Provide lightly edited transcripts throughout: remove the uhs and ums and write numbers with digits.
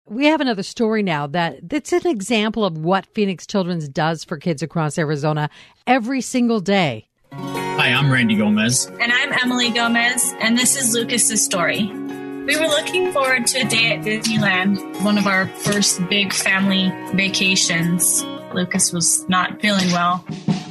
We have another story now that's an example of what Phoenix Children's does for kids across Arizona every single day. Hi, I'm Randy Gomez. And I'm Emily Gomez, and this is Lucas's story. We were looking forward to a day at Disneyland, one of our first big family vacations. Lucas was not feeling well.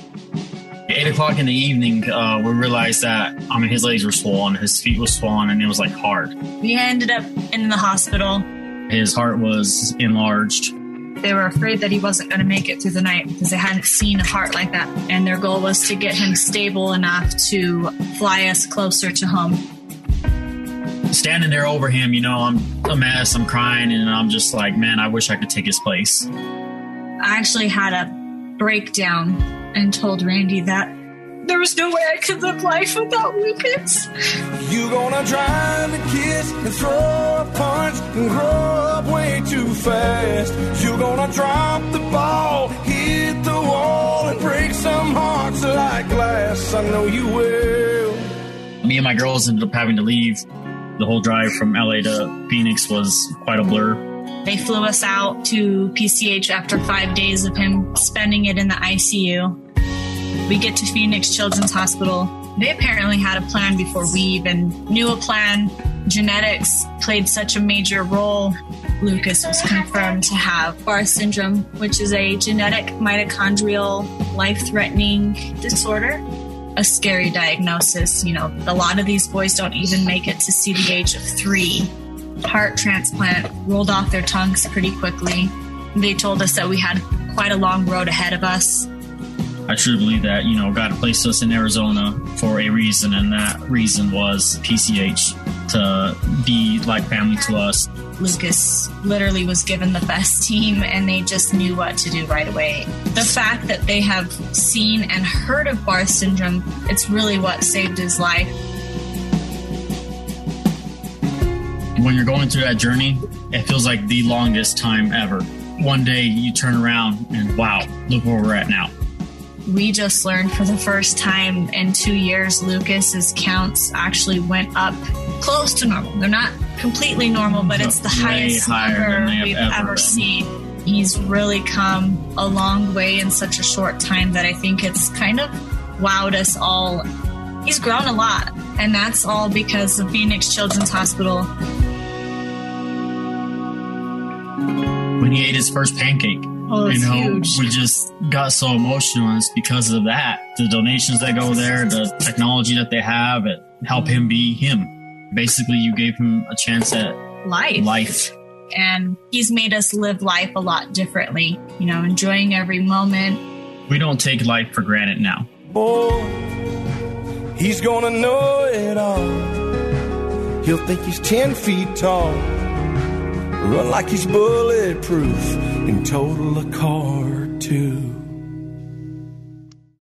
8 o'clock in the evening, we realized that, his legs were swollen, his feet were swollen, and it was hard. We ended up in the hospital. His heart was enlarged. They were afraid that he wasn't going to make it through the night because they hadn't seen a heart like that. And their goal was to get him stable enough to fly us closer to home. Standing there over him, I'm a mess, I'm crying, and I'm just like, man, I wish I could take his place. I actually had a breakdown and told Randy that there was no way I could live life without Lucas. You gonna try to kiss and throw a punch and grow up way too fast. You gonna drop the ball, hit the wall, and break some hearts like glass. I know you will. Me and my girls ended up having to leave. The whole drive from LA to Phoenix was quite a blur. They flew us out to PCH after 5 days of him spending it in the ICU. We get to Phoenix Children's Hospital. They apparently had a plan before we even knew a plan. Genetics played such a major role. Lucas was confirmed to have Barth syndrome, which is a genetic mitochondrial life-threatening disorder. A scary diagnosis. A lot of these boys don't even make it to see the age of 3. Heart transplant rolled off their tongues pretty quickly. They told us that we had quite a long road ahead of us. I truly believe that, God placed us in Arizona for a reason, and that reason was PCH, to be like family to us. Lucas literally was given the best team, and they just knew what to do right away. The fact that they have seen and heard of Barth syndrome, it's really what saved his life. When you're going through that journey, it feels like the longest time ever. One day you turn around and wow, look where we're at now. We just learned for the first time in 2 years, Lucas's counts actually went up close to normal. They're not completely normal, but it's the highest number we've ever seen. He's really come a long way in such a short time that I think it's kind of wowed us all. He's grown a lot, and that's all because of Phoenix Children's Hospital. When he ate his first pancake, huge. We just got so emotional, and it's because of that. The donations that go there, the technology that they have, it help him be him. Basically, you gave him a chance at life. And he's made us live life a lot differently, enjoying every moment. We don't take life for granted now. Boy, he's gonna know it all. He'll think he's 10 feet tall. Run like he's bulletproof and total a car too.